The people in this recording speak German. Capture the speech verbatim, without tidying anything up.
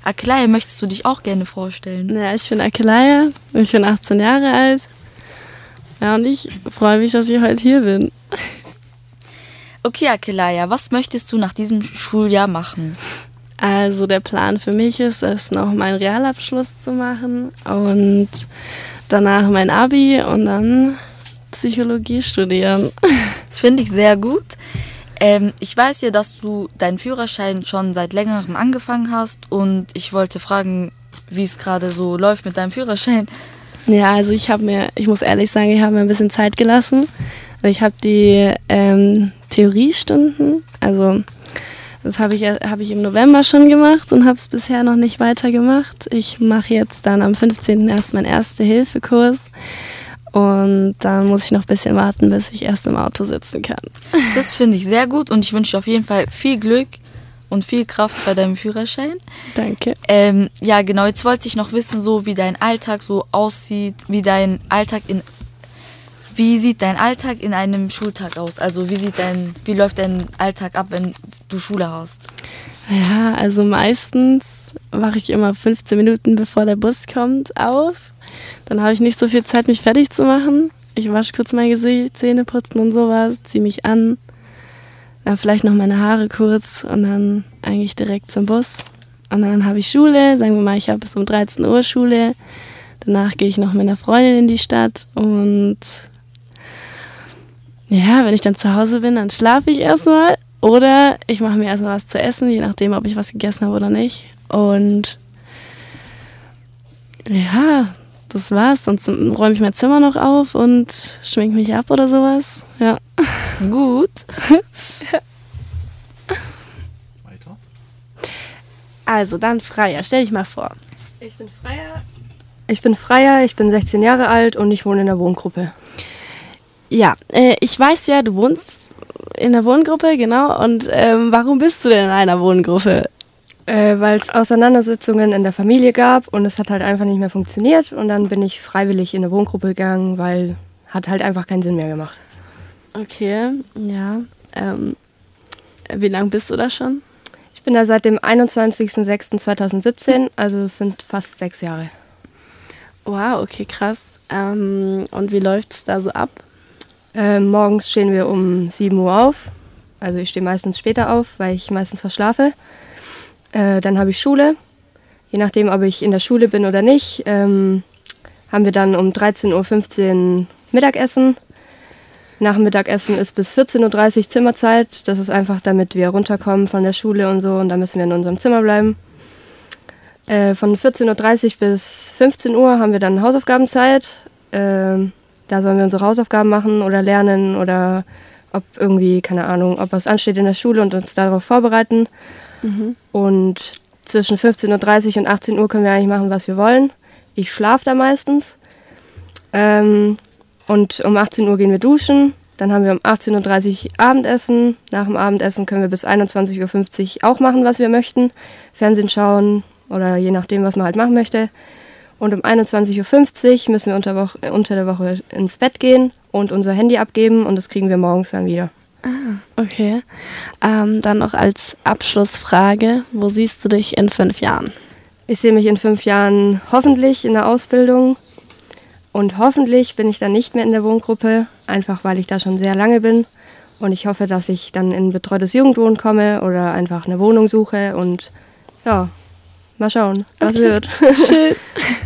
Akelaya, möchtest du dich auch gerne vorstellen? Ja, ich bin Akelaya, ich bin achtzehn Jahre alt. Ja, und ich freue mich, dass ich heute hier bin. Okay, Akelaya, was möchtest du nach diesem Schuljahr machen? Also der Plan für mich ist es, noch meinen Realabschluss zu machen und danach mein Abi und dann Psychologie studieren. Das finde ich sehr gut. Ähm, ich weiß ja, dass du deinen Führerschein schon seit längerem angefangen hast und ich wollte fragen, wie es gerade so läuft mit deinem Führerschein. Ja, also ich habe mir, ich muss ehrlich sagen, ich habe mir ein bisschen Zeit gelassen. Ich habe die ähm, Theoriestunden, also das habe ich, hab ich im November schon gemacht und habe es bisher noch nicht weitergemacht. Ich mache jetzt dann am fünfzehnten erst meinen Erste-Hilfe-Kurs und dann muss ich noch ein bisschen warten, bis ich erst im Auto sitzen kann. Das finde ich sehr gut und ich wünsche dir auf jeden Fall viel Glück und viel Kraft bei deinem Führerschein. Danke. Ähm, ja, genau, jetzt wollte ich noch wissen, so wie dein Alltag so aussieht, wie dein Alltag in Wie sieht dein Alltag in einem Schultag aus? Also wie sieht dein, wie läuft dein Alltag ab, wenn du Schule hast? Ja, also meistens wache ich immer fünfzehn Minuten bevor der Bus kommt auf. Dann habe ich nicht so viel Zeit, mich fertig zu machen. Ich wasche kurz mein Gesicht, Zähne putzen und sowas, ziehe mich an. Dann vielleicht noch meine Haare kurz und dann eigentlich direkt zum Bus. Und dann habe ich Schule, sagen wir mal, ich habe bis um dreizehn Uhr Schule. Danach gehe ich noch mit einer Freundin in die Stadt und ja, wenn ich dann zu Hause bin, dann schlafe ich erstmal oder ich mache mir erstmal was zu essen, je nachdem, ob ich was gegessen habe oder nicht. Und ja, das war's. Sonst räume ich mein Zimmer noch auf und schminke mich ab oder sowas. Ja. Gut. Weiter. Also dann Freya, stell dich mal vor. Ich bin Freya. Ich bin Freya, ich bin sechzehn Jahre alt und ich wohne in der Wohngruppe. Ja, äh, ich weiß ja, du wohnst in der Wohngruppe, genau. Und ähm, warum bist du denn in einer Wohngruppe? Äh, weil es Auseinandersetzungen in der Familie gab und es hat halt einfach nicht mehr funktioniert. Und dann bin ich freiwillig in eine Wohngruppe gegangen, weil hat halt einfach keinen Sinn mehr gemacht. Okay, ja. Ähm, wie lange bist du da schon? Ich bin da seit dem einundzwanzigsten sechsten zweitausendsiebzehn, also es sind fast sechs Jahre. Wow, okay, krass. Ähm, und wie läuft es da so ab? Äh, morgens stehen wir um sieben Uhr auf. Also ich stehe meistens später auf, weil ich meistens verschlafe. Äh, dann habe ich Schule. Je nachdem, ob ich in der Schule bin oder nicht, ähm, haben wir dann um dreizehn Uhr fünfzehn Mittagessen. Nach dem Mittagessen ist bis vierzehn Uhr dreißig Zimmerzeit. Das ist einfach, damit wir runterkommen von der Schule und so. Und dann müssen wir in unserem Zimmer bleiben. Äh, von vierzehn Uhr dreißig bis fünfzehn Uhr haben wir dann Hausaufgabenzeit. Äh, da sollen wir unsere Hausaufgaben machen oder lernen oder ob irgendwie, keine Ahnung, ob was ansteht in der Schule und uns darauf vorbereiten. Mhm. Und zwischen fünfzehn Uhr dreißig und achtzehn Uhr können wir eigentlich machen, was wir wollen. Ich schlafe da meistens. Ähm, und um achtzehn Uhr gehen wir duschen. Dann haben wir um achtzehn Uhr dreißig Abendessen. Nach dem Abendessen können wir bis einundzwanzig Uhr fünfzig auch machen, was wir möchten. Fernsehen schauen oder je nachdem, was man halt machen möchte. Und um einundzwanzig Uhr fünfzig müssen wir unter, Woche, unter der Woche ins Bett gehen und unser Handy abgeben und das kriegen wir morgens dann wieder. Ah, okay. Ähm, dann noch als Abschlussfrage, wo siehst du dich in fünf Jahren? Ich sehe mich in fünf Jahren hoffentlich in der Ausbildung und hoffentlich bin ich dann nicht mehr in der Wohngruppe, einfach weil ich da schon sehr lange bin. Und ich hoffe, dass ich dann in betreutes Jugendwohnen komme oder einfach eine Wohnung suche und ja, mal schauen, was okay. wird. Schön.